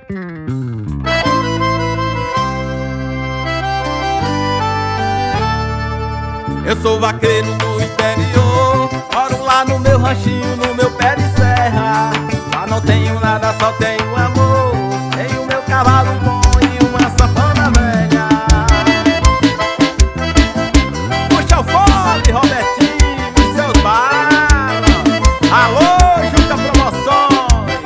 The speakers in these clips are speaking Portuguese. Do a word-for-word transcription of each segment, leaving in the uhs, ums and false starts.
Eu sou vaqueiro do interior, moro lá no meu ranchinho, no meu pé de serra. Lá não tenho nada, só tenho amor. Tenho meu cavalo bom e uma sanfona velha. Puxa o fole, Robertinho e seus balas. Alô, Juca Promoções.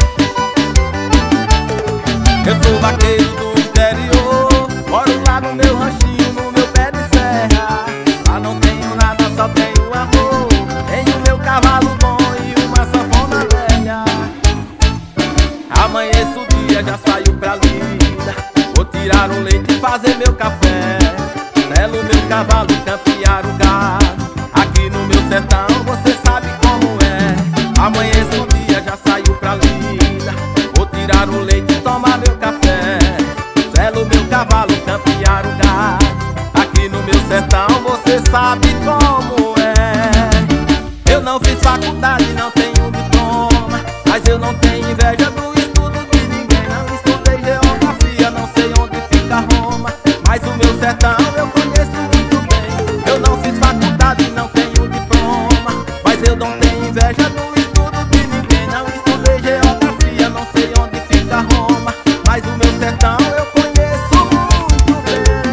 Eu sou vaqueiro do interior, moro lá no meu ranchinho, no meu pé de serra. Lá não tenho nada, só tenho amor. Tenho meu cavalo bom e uma sanfona velha. Amanheço o dia, já saio pra lida. Vou tirar o leite e fazer meu café. Selo meu cavalo e campear o gado. Aqui no meu sertão você sabe como é. Amanheço o dia, já saio pra lida. Vou tirar o leite e tomar meu café. Selo meu cavalo e campear o gado. Aqui no meu sertão você sabe como é. Eu não fiz faculdade, não tenho diploma, mas eu não tenho inveja do estudo de ninguém. Não estudei geografia, não sei onde fica Roma, mas o meu sertão eu conheço muito bem. Eu não fiz faculdade, não tenho diploma, mas eu não tenho inveja do estudo de ninguém. Não estudei geografia, não sei onde fica Roma, mas o meu sertão eu conheço muito bem.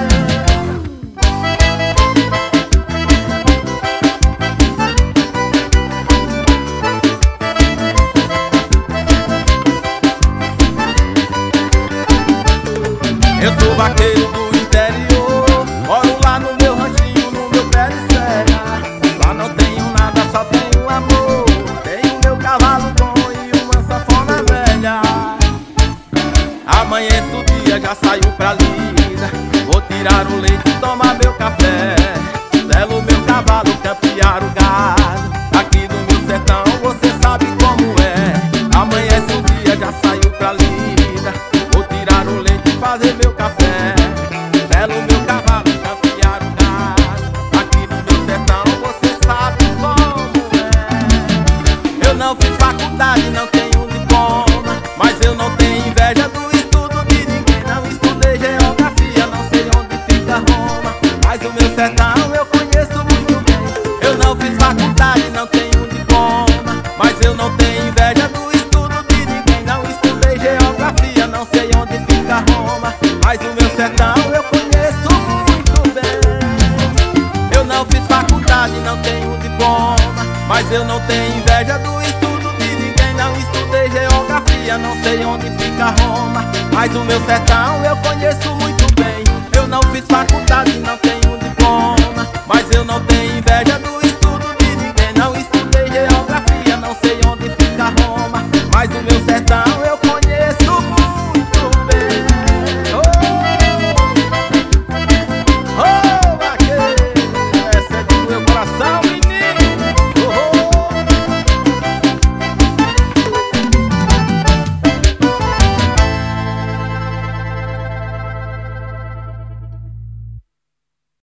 Eu sou vaqueiro do interior, moro lá no meu ranchinho, no meu pé de serra. Lá não tenho nada, só tenho amor. Tenho meu cavalo bom e uma sanfona velha. Amanheço o dia, já saio pra lida. Vou tirar o leite e tomar meu café. Selo meu cavalo, campear o gado. Aqui no meu sertão você sabe como é. Amanhece o dia, já saio pra lida. Vou tirar o leite e fazer meu café. Selo meu cavalo, campear o gado. Aqui no meu sertão você sabe como é. Eu não fiz faculdade, não tenho diploma, mas eu não tenho inveja do estudo de ninguém. Não estudei geografia, não sei onde fica Roma, mas o meu sertão eu conheço muito bem. Eu não fiz faculdade, não tenho diploma, mas eu não tenho inveja do estudo de ninguém. Não estudei geografia, não sei onde fica Roma, mas o meu sertão eu conheço muito bem. Eu não fiz faculdade, não tenho diploma, mas eu não tenho inveja do estudo de ninguém. Não estudei geografia, não sei onde fica Roma, mas o meu sertão eu conheço muito bem. Eu não fiz faculdade, não tenho